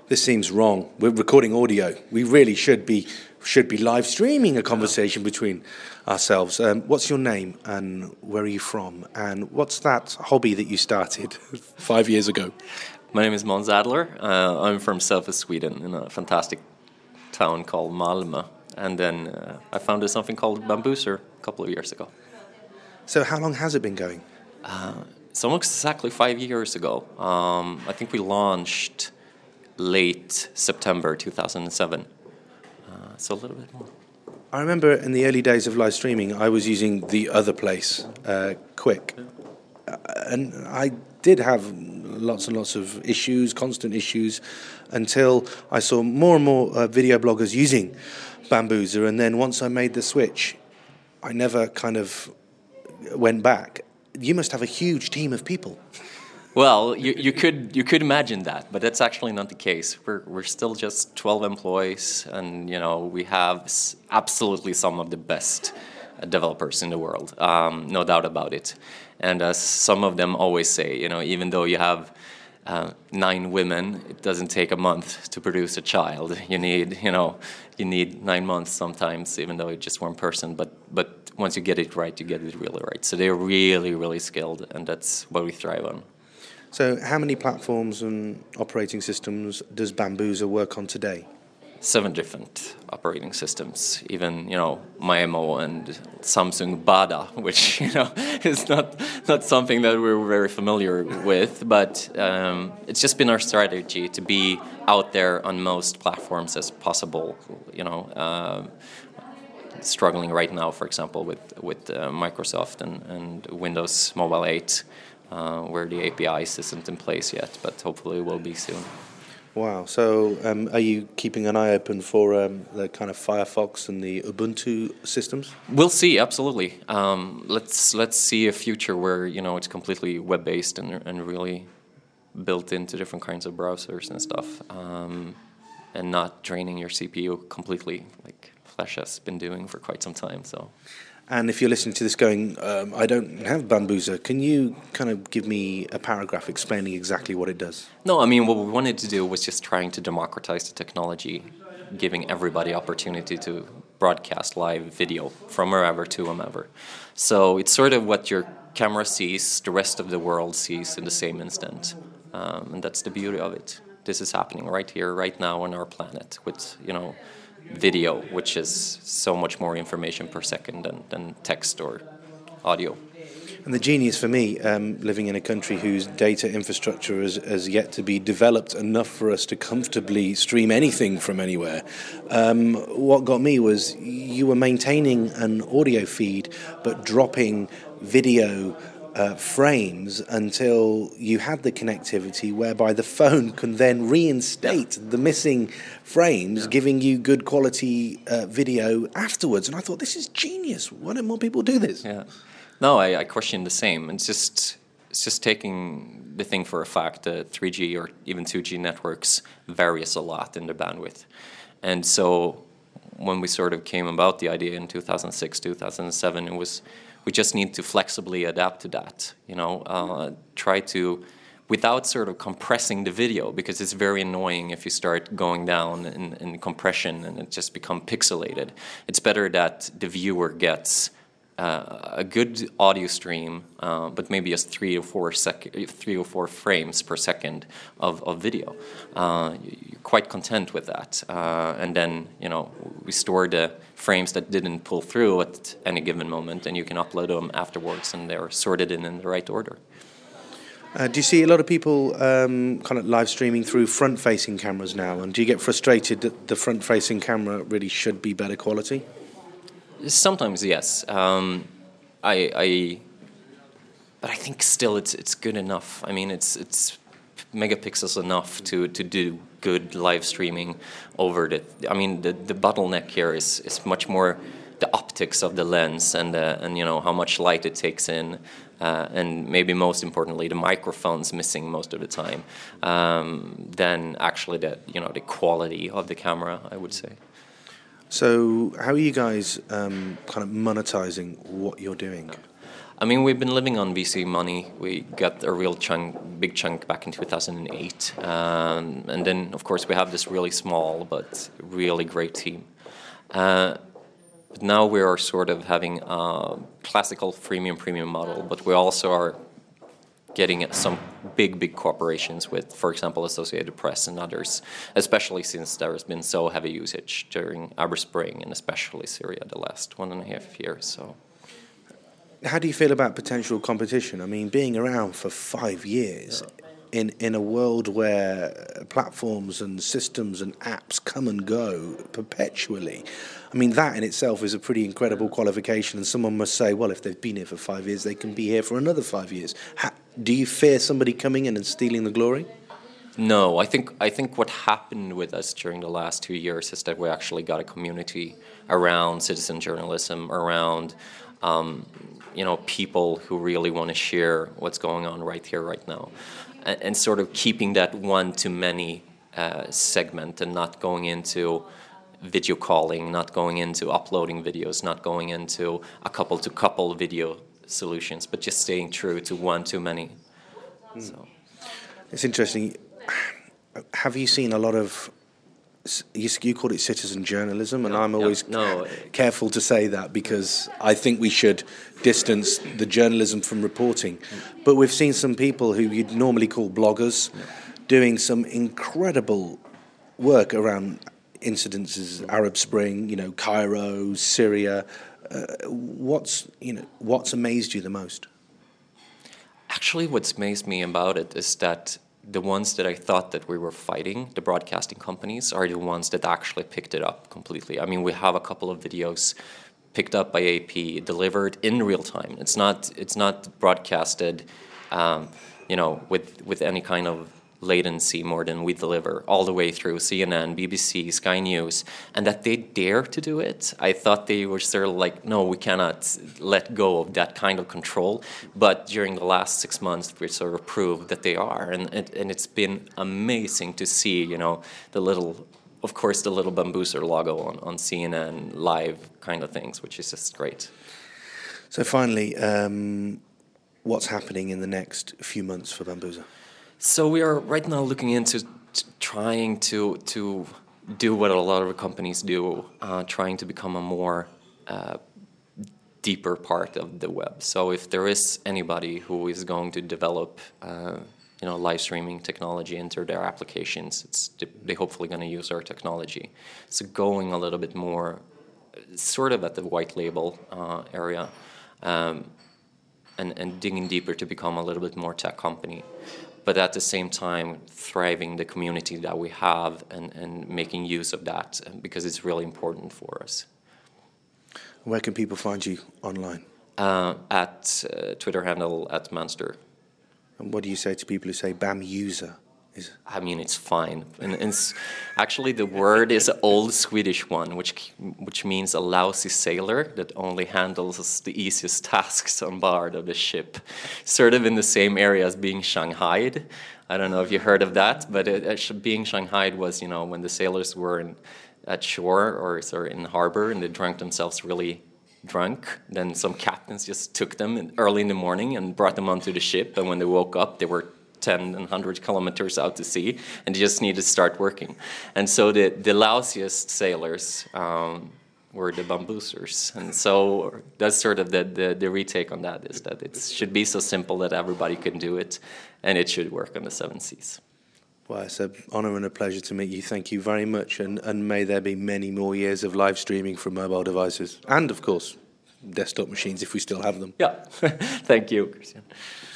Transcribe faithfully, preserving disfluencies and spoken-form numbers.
This seems wrong. We're recording audio. We really should be should be live streaming a conversation between ourselves. Um, what's your name and where are you from? And what's that hobby that you started five years ago? My name is Måns Adler. Uh, I'm from south of Sweden in a fantastic town called Malmö. And then uh, I founded something called Bamboozer a couple of years ago. So how long has it been going? Uh, it's almost exactly five years ago. Um, I think we launched late September two thousand seven. Uh, so a little bit more. I remember in the early days of live streaming, I was using the other place, uh, Quick. Uh, and I did have lots and lots of issues, constant issues, until I saw more and more uh, video bloggers using Bamboozer. And then once I made the switch, I never kind of went back. You must have a huge team of people. Well, you, you could you could imagine that, but that's actually not the case. We're we're still just twelve employees, and you know we have absolutely some of the best developers in the world, um, no doubt about it. And as some of them always say, you know, even though you have uh, nine women, it doesn't take a month to produce a child. You need you know you need nine months sometimes, even though it's just one person. But but once you get it right, you get it really right. So they're really really skilled, and that's what we thrive on. So how many platforms and operating systems does Bamboozer work on today? Seven different operating systems, even, you know, Maemo and Samsung Bada, which, you know, is not not something that we're very familiar with, but um, it's just been our strategy to be out there on most platforms as possible, you know, uh, struggling right now, for example, with, with uh, Microsoft and, and Windows Mobile eight, Uh, where the A P Is isn't in place yet, but hopefully will be soon. Wow. So um, are you keeping an eye open for um, the kind of Firefox and the Ubuntu systems? We'll see, absolutely. Um, let's let's see a future where, you know, it's completely web-based and, and really built into different kinds of browsers and stuff, um, and not draining your C P U completely, like Flash has been doing for quite some time. So. And if you're listening to this going, um, I don't have Bamboozer, can you kind of give me a paragraph explaining exactly what it does? No, I mean, what we wanted to do was just trying to democratize the technology, giving everybody opportunity to broadcast live video from wherever to whomever. So it's sort of what your camera sees, the rest of the world sees in the same instant. Um, and that's the beauty of it. This is happening right here, right now on our planet with, you know, video, which is so much more information per second than, than text or audio. And the genius for me, um, living in a country whose data infrastructure has, has yet to be developed enough for us to comfortably stream anything from anywhere, um, what got me was you were maintaining an audio feed but dropping video Uh, frames until you had the connectivity whereby the phone can then reinstate the missing frames, yeah. giving you good quality uh, video afterwards. And I thought, this is genius. Why don't more people do this? Yeah. No, I, I question the same. It's just it's just taking the thing for a fact that three G or even two G networks varies a lot in their bandwidth. And so when we sort of came about the idea in two thousand six, two thousand seven, it was we just need to flexibly adapt to that, you know, uh, try to, without sort of compressing the video, because it's very annoying if you start going down in, in compression and it just becomes pixelated. It's better that the viewer gets uh, a good audio stream, uh, but maybe just three or four sec- three or four frames per second of, of video. Uh, you're quite content with that, uh, and then you know we store the frames that didn't pull through at any given moment, and you can upload them afterwards, and they're sorted in in the right order. Uh, do you see a lot of people um, kind of live streaming through front-facing cameras now, and do you get frustrated that the front-facing camera really should be better quality? Sometimes, yes. Um, I, I, but I think still it's it's good enough. I mean, it's it's megapixels enough to, to do good live streaming over the. I mean, the, the bottleneck here is, is much more the optics of the lens and the, and you know how much light it takes in, uh, and maybe most importantly the microphone's missing most of the time. Um, than actually the you know the quality of the camera, I would say. So how are you guys um, kind of monetizing what you're doing? I mean, we've been living on V C money. We got a real chunk, big chunk back in two thousand eight. Um, and then, of course, we have this really small but really great team. Uh, but now we are sort of having a classical freemium premium model, but we also are getting some big, big corporations with, for example, Associated Press and others, especially since there has been so heavy usage during Arab Spring and especially Syria the last one and a half years. So, how do you feel about potential competition? I mean, being around for five years yeah. in, in a world where platforms and systems and apps come and go perpetually, I mean, that in itself is a pretty incredible qualification, and someone must say, well, if they've been here for five years, they can be here for another five years. How, do you fear somebody coming in and stealing the glory? No, I think I think what happened with us during the last two years is that we actually got a community around citizen journalism, around um, you know people who really want to share what's going on right here, right now, and, and sort of keeping that one-to-many uh, segment and not going into video calling, not going into uploading videos, not going into a couple-to-couple video solutions, but just staying true to one-to-many. Mm. So. It's interesting. Have you seen a lot of, you, you called it citizen journalism, and no, I'm always no, no. careful to say that because I think we should distance the journalism from reporting. Mm. But we've seen some people who you'd normally call bloggers yeah. doing some incredible work around incidences, mm. Arab Spring, you know, Cairo, Syria. Uh, what's, you know, what's amazed you the most? Actually, what's amazed me about it is that the ones that I thought that we were fighting, the broadcasting companies, are the ones that actually picked it up completely. I mean, we have a couple of videos picked up by A P, delivered in real time. It's not it's not broadcasted, um, you know, with with any kind of latency more than we deliver, all the way through C N N, B B C, Sky News, and that they dare to do it. I thought they were sort of like, no, we cannot let go of that kind of control. But during the last six months, we sort of proved that they are, and and, and it's been amazing to see, you know, the little, of course, the little Bamboozer logo on, on C N N live kind of things, which is just great. So finally, um, what's happening in the next few months for Bamboozer? So we are right now looking into t- trying to to do what a lot of companies do, uh, trying to become a more uh, deeper part of the web. So if there is anybody who is going to develop, uh, you know, live streaming technology into their applications, it's they're hopefully going to use our technology. So going a little bit more, sort of at the white label uh, area, um, and and digging deeper to become a little bit more tech company. But at the same time, thriving the community that we have and, and making use of that because it's really important for us. Where can people find you online? Uh, at uh, Twitter handle at Manster. And what do you say to people who say Bam-user? Is I mean, it's fine. And it's actually the word is an old Swedish one, which which means a lousy sailor that only handles the easiest tasks on board of the ship. Sort of in the same area as being Shanghaied. I don't know if you heard of that, but it, it, being Shanghaied was, you know, when the sailors were in, at shore or sorry, in harbor and they drank themselves really drunk, then some captains just took them in, early in the morning and brought them onto the ship, and when they woke up, they were ten and one hundred kilometers out to sea, and they just needed to start working. And so the, the lousiest sailors um, were the Bamboozers. And so that's sort of the, the, the retake on that, is that it should be so simple that everybody can do it, and it should work on the seven seas. Well, it's an honour and a pleasure to meet you. Thank you very much, and, and may there be many more years of live streaming from mobile devices, and, of course, desktop machines if we still have them. Yeah, thank you, Christian.